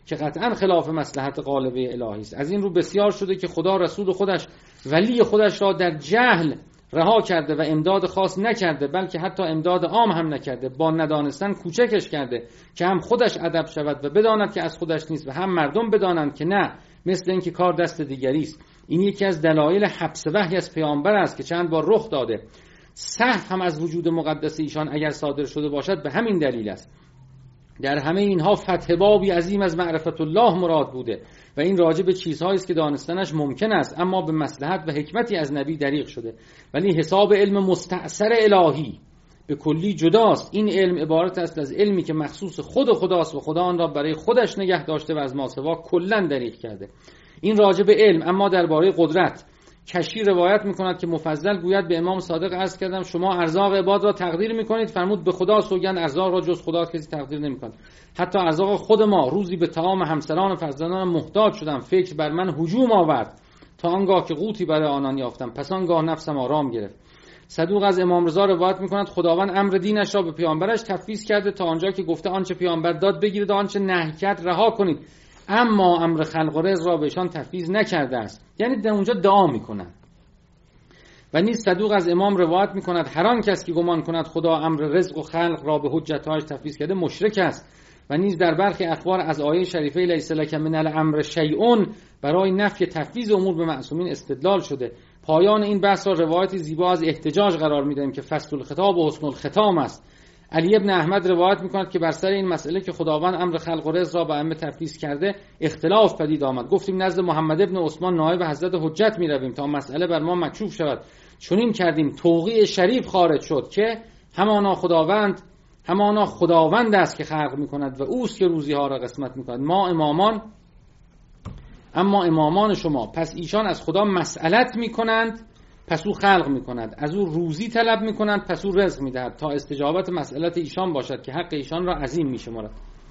که قطعا خلاف مصلحت غالبه الهی است. از این رو بسیار شده که خدا رسول خودش ولی خودش را در جهل رها کرده و امداد خاص نکرده، بلکه حتی امداد عام هم نکرده، با ندانستن کوچکش کرده که هم خودش ادب شود و بداند که از خودش نیست و هم مردم بدانند که نه، مثل اینکه کار دست دیگری است. این یکی از دلایل حبس وحی از پیامبر است که چند بار رخ داده. سهو هم از وجود مقدس ایشان اگر صادر شده باشد به همین دلیل است. در همه اینها فتح بابی عظیم از معرفت الله مراد بوده و این راجع به چیزهایی است که دانستنش ممکن است، اما به مصلحت و حکمتی از نبی دریغ شده. ولی حساب علم مستأثر الهی به کلی جداست. این علم عبارت است از علمی که مخصوص خود خداست و خدا آن را برای خودش نگه داشته و از ماسوا کلا دریغ کرده. این راجع به علم. اما درباره قدرت کشی روایت میکند که مفضل گوید به امام صادق عرض کردم شما ارزاق عباد را تقدیر میکنید، فرمود به خدا سوگند ارزاق را جز خدا کسی تقدیر نمیکند. حتی ارزاق خود ما روزی به طعام همسران و فرزندانم محتاج شدم، فکر بر من هجوم آورد تا آنگاه که قوتی برای آنان یافتم، پس آنگاه نفسم آرام گرفت. صدوق از امام رضا روایت میکند خداوند امر دینش را به پیامبرش تفویض کرده تا آنجا که گفته آنچه پیامبر داد بگیرید و آنچه نهی کرد رها کنید، اما امر خلق و رزق را بهشان تفویض نکرده است. یعنی در اونجا دعا میکنند. و نیز صدوق از امام روایت میکند هر آن کس که گمان کند خدا امر رزق و خلق را به حجت‌هایش تفویض کرده مشرک است. و نیز در برخی اخبار از آیه شریفه لیس لک من الامر شیء برای نفی تفویض امور به معصومین استدلال شده. پایان این بحث را روایتی زیبا از احتجاج قرار میدهیم که فصل الخطاب و حسن الختام است. علی ابن احمد روایت میکند که بر سر این مسئله که خداوند امر خلق و رزق را به ائمه تفویض کرده اختلاف پدید آمد. گفتیم نزد محمد ابن عثمان نایب حضرت حجت میرویم تا مسئله بر ما مکشوف شود. چنین کردیم، توقیع شریف خارج شد که همانا خداوند همانا خداوند است که خلق میکند و اوست که روزی ها را قسمت میکند. ما امامان اما امامان شما، پس ایشان از خدا مسئلت میکنند پس او خلق میکند، از او روزی طلب میکنند پس او رزق میدهد، تا استجابت مسئلت ایشان باشد که حق ایشان را عظیم میشمارد.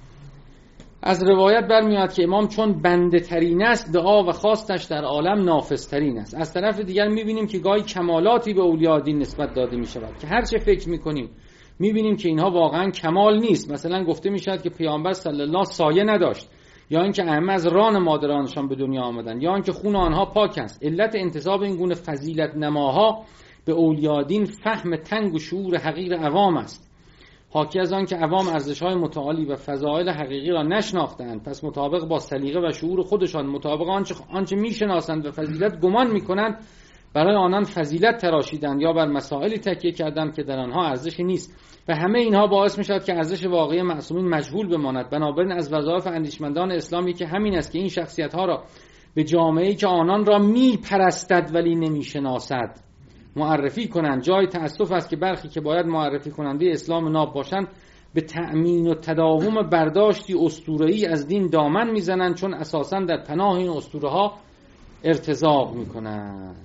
از روایت برمیاد که امام چون بنده ترین است دعا و خواستش در عالم نافذ ترین است. از طرف دیگر میبینیم که گاهی کمالاتی به اولیاء دین نسبت داده میشود که هر چه فکر میکنیم میبینیم که اینها واقعا کمال نیست. مثلا گفته میشود که پیامبر صلی الله سایه نداشت، یا اینکه ائمه از ران مادرانشان به دنیا آمدند، یا اینکه خون آنها پاک است. علت انتساب این گونه فضیلت نماها به اولیاء دین فهم تنگ و شعور حقیر عوام است، حاکی از آن که عوام ارزش‌های متعالی و فضائل حقیقی را نشناختند، پس مطابق با سلیقه و شعور خودشان مطابق آنچه آنچه میشناسند و فضیلت گمان میکنند برای آنان فضیلت تراشیدند یا بر مسائلی تکیه کردند که در آنها ارزشی نیست و همه اینها باعث می‌شود که ارزش واقعی معصومین مجهول بماند. بنابراین از وظایف اندیشمندان اسلامی که همین است که این شخصیت‌ها را به جامعه‌ای که آنان را میپرستد ولی نمیشناسد معرفی کنند. جای تأسف است که برخی که باید معرفی کننده اسلام ناب باشند به تأمین و تداوم برداشتی اسطوره‌ای از دین دامن میزنند، چون اساساً در پناه این اسطوره‌ها ارتزاق میکنند.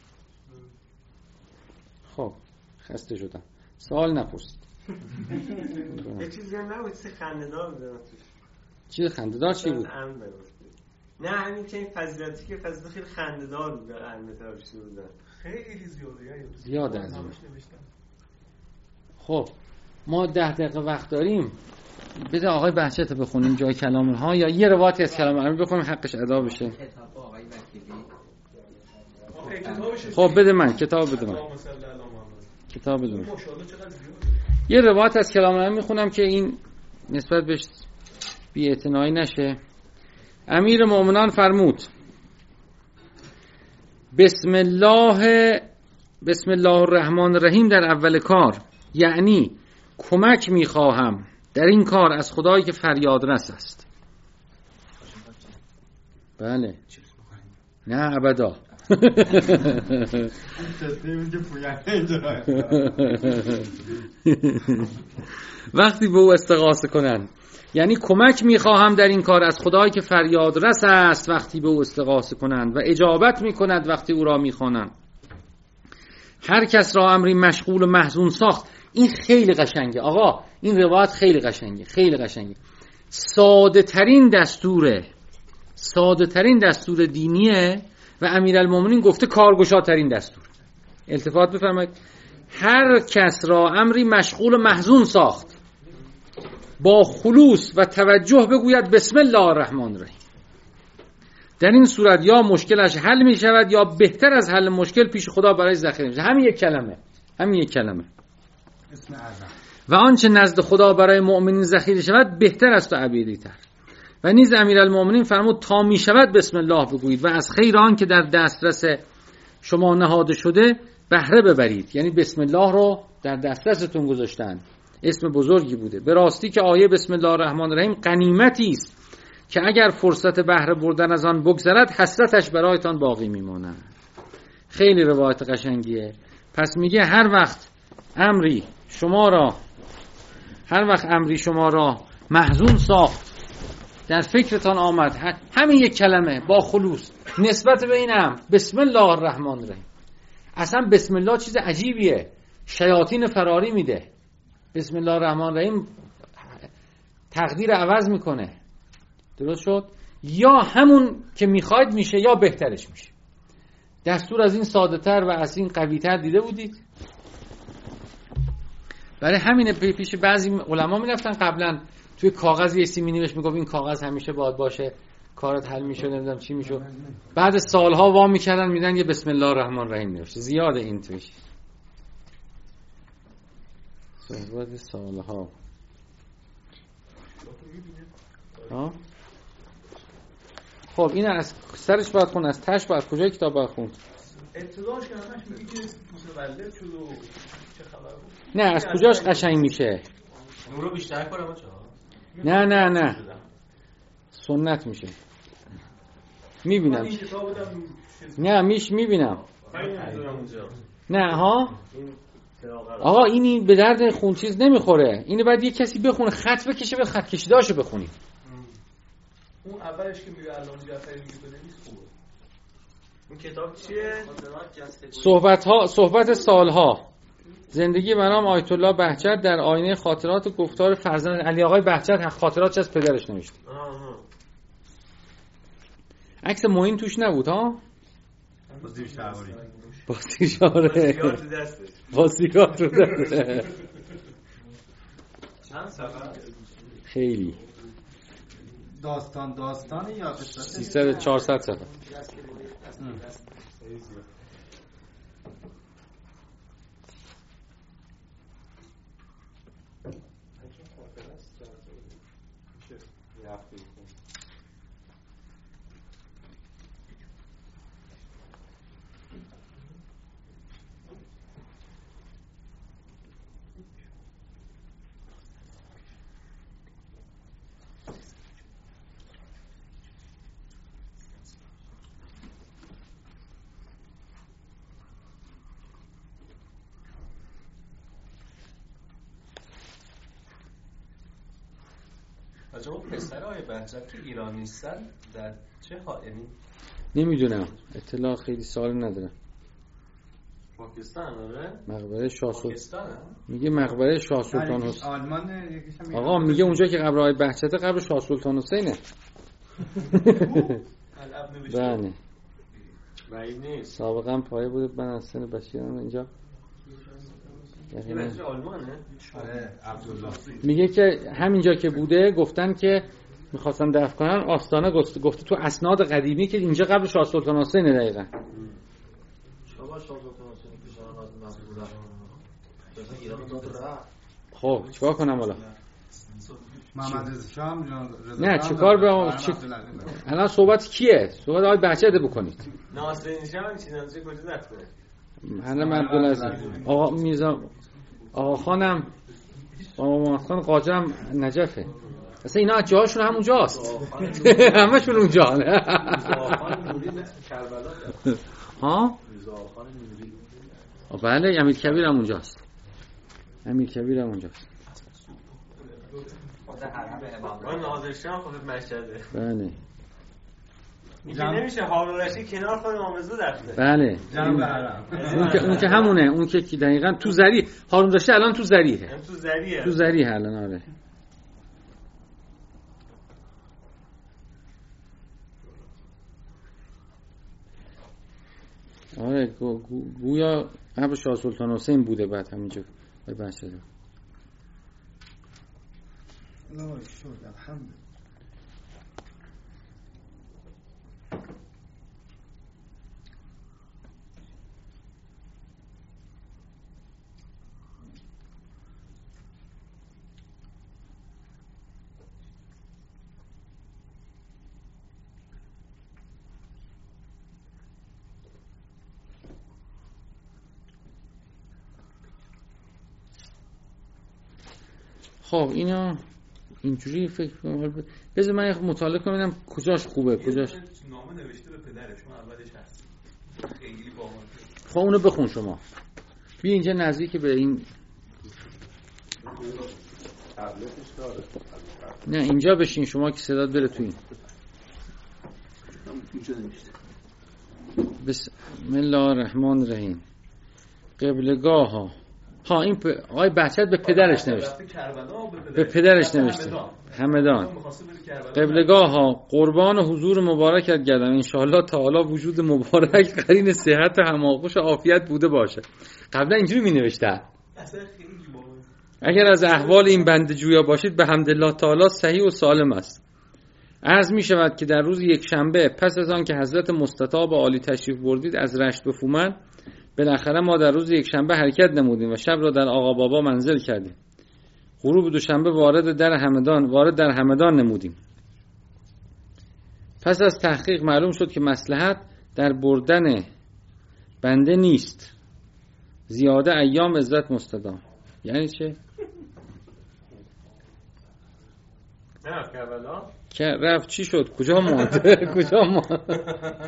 خب خسته شدم، سوال نپرسید. یه چیزی هم نبود، چیز خنده‌دار بود توش. چیز خنده‌دار چی بود؟ نه همین که این فضیلتی که فضیلت خیلی خنده‌دار بود در علم تراش بودن، خیلی زیاده زیاده از این. خب ما ده دقیقه وقت داریم، بده آقای بهجت بخونیم جای کلام ها یا یه روایتی از کلام عربی بخونیم حقش ادا بشه. خب بده من کتاب بده من کتاب بده من یه روایت از کلام عربی میخونم که این نسبت بهش بی‌اعتنایی نشه. امیر مومنان فرمود بسم الله بسم الله الرحمن الرحیم در اول کار، یعنی کمک میخواهم در این کار از خدایی که فریاد رس است. بله نه ابدا. وقتی به او استغاثه کنند، یعنی کمک میخواهم در این کار از خدایی که فریاد رس است وقتی به او استغاثه کنند و اجابت میکند وقتی او را میخوانند. هر کس را امری مشغول و محزون ساخت. این خیلی قشنگه آقا، این روایت خیلی قشنگه، خیلی قشنگه. ساده ترین دستوره، ساده ترین دستور دینیه و امیرالمومنین گفته کارگشاترین دستور. التفات بفرمایید. هر کس را امری مشغول و محزون ساخت. با خلوص و توجه بگوید بسم الله الرحمن الرحیم. در این صورت یا مشکلش حل می شود یا بهتر از حل مشکل پیش خدا برای ذخیره میشه. همین یک کلمه، همین یک کلمه. اسم اعظم. و آنچه نزد خدا برای مؤمنین ذخیره شود بهتر است و ابدی تر. و نیز امیرالمؤمنین فرمود تا می شود بسم الله بگویید و از خیر آن که در دسترس شما نهاده شده بهره ببرید. یعنی بسم الله رو در دسترستون گذاشتن، اسم بزرگی بوده. به راستی که آیه بسم الله الرحمن الرحیم غنیمتی است که اگر فرصت بهره بردن از آن بگذرد حسرتش برایتان باقی میماند. خیلی روایت قشنگیه. پس میگه هر وقت امری شما را هر وقت امری شما را محزون ساخت، در فکرتان آمد، همین یک کلمه با خلوص نسبت به این امر بسم الله الرحمن الرحیم. اصلا بسم الله چیز عجیبیه، شیاطین فراری میده. بسم الله الرحمن الرحیم تقدیر عوض میکنه. درست شد؟ یا همون که میخواید میشه یا بهترش میشه. دستور از این ساده تر و از این قوی تر دیده بودید؟ برای همین پیش بعضی علما میرفتن قبلا توی کاغذ یه سی مینیمش میگفت این کاغذ همیشه باید باشه، کارت حل میشه، نمیدونم چی میشه. بعد سالها وا میکردن میدن یه بسم الله الرحمن الرحیم نوشته. زیاده این توش. صحبت سالها. ها؟ خب این از سرش باید خون، از تش باید کجای کتاب باید خون؟ ابتداش که همش میگه که متولد شد و چه خبر بود. نه از کجاش قشنگ میشه؟ اون رو بیشتر کنم چه؟ نه نه نه سنت میشه. میبینم نه میش میبینم نه ها آقا اینی به درد خون چیز نمیخوره. اینو باید یه کسی بخونه، خط بکشه، به خط کشیده‌اشو بخونی. اون اولش که میگه علامه جعفری میگه بنویس خوبه. اون کتاب چیه؟ صحبت ها صحبت سالها زندگی مرام آیت الله بهجت در آینه خاطرات و گفتار فرزند علی آقای بهجت خاطراتش از پدرش نوشته. عکس معین توش نبود ها؟ با زیر شعاری با سیگاره با سیگار تو دسته. چند صفحه؟ خیلی داستان داستان یا قصه سیصد چهارصد صفحه. آجا اون پسر آقای بهجت که ایران نیستن در چه حال؟ یعنی نمیدونم، اطلاع خیلی سال ندارم. پاکستان آره؟ مقبره شاه سلطان پاکستان میگه مقبره شاه سلطان حسین. آلمان آقا میگه اونجا که قبر آقای بهجت قبر شاه سلطان حسینه. بله. بعید نیست. سابقا پایه بوده من از سن بشیرم اینجا. این آلمانه؟ آره عبدالله. میگه که همینجا که بوده گفتن که میخواستن دفن کنن آستانه گفته گفته تو اسناد قدیمی که اینجا قبل شاه سلطان حسین دقیقاً. شما شاه سلطان حسین پیشنهاد مقبول رفت. ایران داد رفت. خب چیکار کنم حالا؟ محمد رضا شاه نه چیکار به چی... الان صحبت کیه؟ صحبت آقای بهجت بکنید. ناصرین شاه چیزی کجا رفته؟ حالا عبدالعزیز آقا میرزا آقا خانم آقا محمد خان قاجرم نجفه. اصلا اینا جاهاشون همونجاست. همشون اونجا. ها؟ بله امیر کبیر هم اونجاست. امیر کبیر هم اونجاست. آقا ناظر شاه خود مشهده. بله. میگه نمیشه هارون رشید کنار خود آمزو رفته. بله. جنب حرم. اون که اون که همونه، اون که دقیقاً تو زری هارون رشید الان تو زریه. تو زریه. تو زریه الان آره. آره گو گویا قبل شاه سلطان حسین بوده بعد همینجا به بچه لا شد الحمد. خب اینا اینجوری فکر کنم. بذار من یه مطالعه کنم ببینم کجاش خوبه کجاش. نامه نوشته به پدرش، اون اولش هست. خیلی باحال. خب اونو بخون شما. بیا اینجا نزدیک به این. تبلتش داره. نه اینجا بشین شما که صدات بره تو این. بسم الله الرحمن الرحیم. قبلگاه ها. ها این پ... آقای بهجت به پدرش نوشته. به پدرش نوشته. همدان. قبلگاه ها قربان حضور مبارکت گردم انشاءالله تعالی وجود مبارک قرین صحت و هماغوش و عافیت بوده باشه. قبلا اینجوری می نوشته. اگر از احوال این بنده جویا باشید به حمدالله تعالی صحیح و سالم است. عرض می شود که در روز یک شنبه پس از آن که حضرت مستطاب عالی تشریف بردید از رشت به فومن، بالاخره ما در روز یک شنبه حرکت نمودیم و شب را در آقا بابا منزل کردیم. غروب دوشنبه وارد در همدان وارد در همدان نمودیم. پس از تحقیق معلوم شد که مصلحت در بردن بنده نیست، زیاده ایام عزت مستدام. یعنی چه؟ نه کربلا که رفت چی شد؟ کجا ماند؟ کجا ماند؟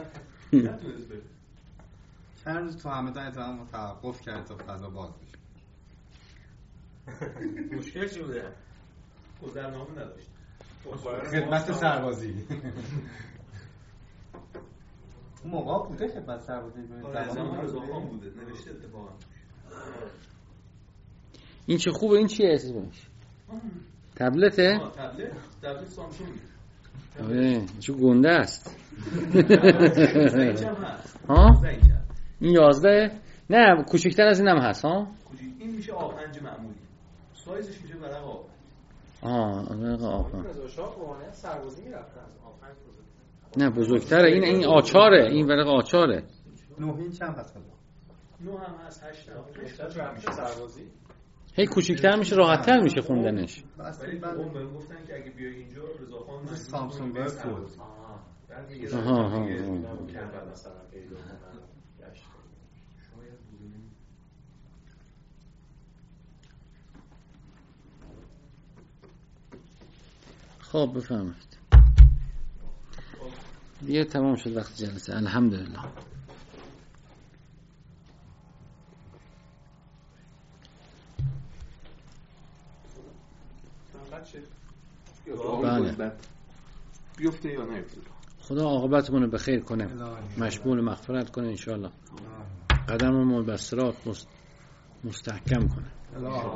چند روز تو همدان اتهام توقف کرد تا فضا باز بشه. مشکل چی بوده؟ گذرنامه نداشت. خدمت سربازی. اون موقع بوده خدمت سربازی زمان رضاخان بوده نوشته اتفاقا. این چه خوبه. این چیه اسمش؟ تبلته؟ آه تبلت تبلت سامسونگ. آره چه گنده است. اینجا هست. ها؟ این یازده؟ نه کوچکتر از اینم هست ها؟ این میشه آ پنج معمولی. سایزش میشه ورق آ. آه ورق آ پنج. رضا شاه قوانین سربازی میرفت از آ پنج بزرگتره. نه بزرگتره. این این آچاره. این ورق آچاره. نه این چند هست؟ نه هم هست هشت هم. بیشتر میشه سربازی. هی کوچکتر میشه راحت‌تر میشه خوندنش. ولی اون بهم گفتن که اگه بیای اینجا رضاخان سامسونگ بود. آها. بعد میگه آها آها. کربلا مثلا پیدا کنن. خب بفرمایید. دیگه تمام شد وقت جلسه. الحمدلله. بله. بیفته یا نیفته. خدا عاقبتمون رو بخیر کنه. مشمول مغفرت کنه انشالله. قدممون به صراط مستحکم کنه.